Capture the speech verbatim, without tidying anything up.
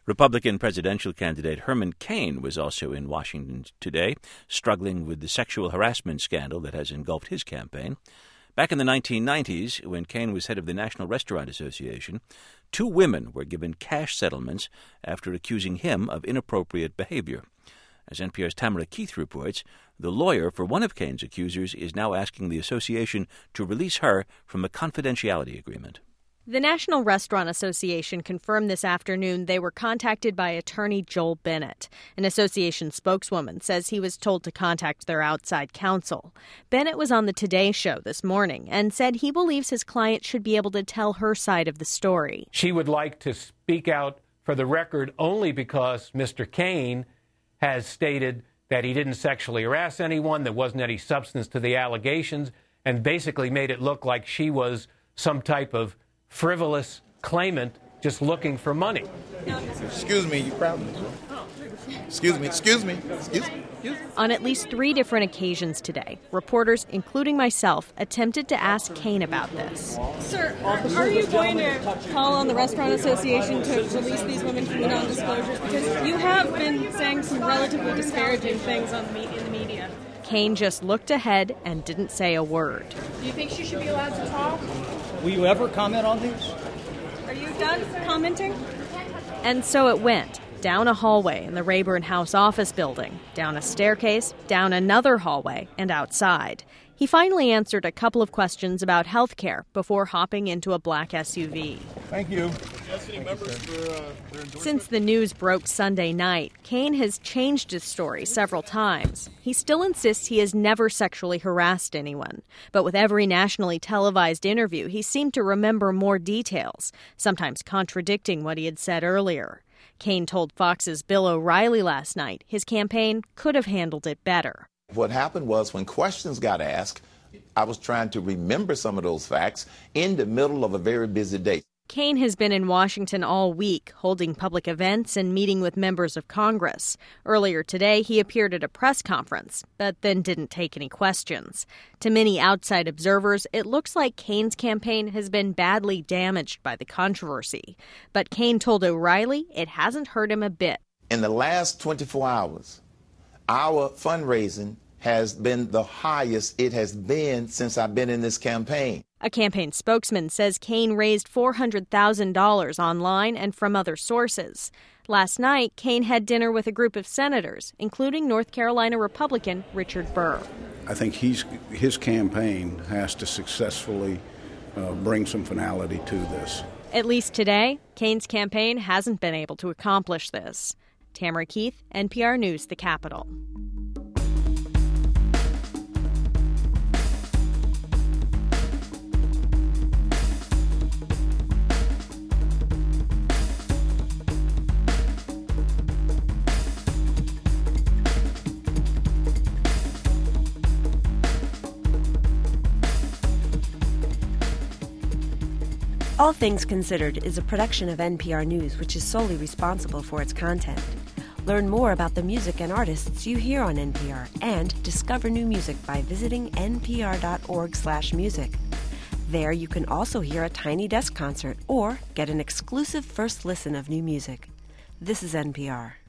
Republican presidential candidate Herman Cain was also in Washington today, struggling with the sexual harassment scandal that has engulfed his campaign. Back in the nineteen nineties, when Cain was head of the National Restaurant Association, two women were given cash settlements after accusing him of inappropriate behavior. As N P R's Tamara Keith reports, the lawyer for one of Cain's accusers is now asking the association to release her from a confidentiality agreement. The National Restaurant Association confirmed this afternoon they were contacted by attorney Joel Bennett. An association spokeswoman says he was told to contact their outside counsel. Bennett was on the Today Show this morning and said he believes his client should be able to tell her side of the story. She would like to speak out for the record only because Mister Cain has stated that he didn't sexually harass anyone, there wasn't any substance to the allegations, and basically made it look like she was some type of frivolous claimant just looking for money. Excuse me, you proud of me? Excuse me, excuse me, excuse me. On at least three different occasions today, reporters, including myself, attempted to ask Cain about this. Sir, are you going to call on the Restaurant Association to release these women from the non-disclosures? Because you have been saying some relatively disparaging things on the me- in the media. Cain just looked ahead and didn't say a word. Do you think she should be allowed to talk? Will you ever comment on these? Are you done commenting? And so it went. Down a hallway in the Rayburn House office building, down a staircase, down another hallway, and outside. He finally answered a couple of questions about health care before hopping into a black S U V. Thank you. Since the news broke Sunday night, Cain has changed his story several times. He still insists he has never sexually harassed anyone. But with every nationally televised interview, he seemed to remember more details, sometimes contradicting what he had said earlier. Cain told Fox's Bill O'Reilly last night his campaign could have handled it better. What happened was when questions got asked, I was trying to remember some of those facts in the middle of a very busy day. Cain has been in Washington all week, holding public events and meeting with members of Congress. Earlier today, he appeared at a press conference, but then didn't take any questions. To many outside observers, it looks like Cain's campaign has been badly damaged by the controversy. But Cain told O'Reilly it hasn't hurt him a bit. In the last twenty-four hours, our fundraising has been the highest it has been since I've been in this campaign. A campaign spokesman says Cain raised four hundred thousand dollars online and from other sources. Last night, Cain had dinner with a group of senators, including North Carolina Republican Richard Burr. I think he's, his campaign has to successfully uh, bring some finality to this. At least today, Cain's campaign hasn't been able to accomplish this. Tamara Keith, N P R News, The Capitol. All Things Considered is a production of N P R News, which is solely responsible for its content. Learn more about the music and artists you hear on N P R and discover new music by visiting n p r dot org slash music. There you can also hear a Tiny Desk concert or get an exclusive first listen of new music. This is N P R.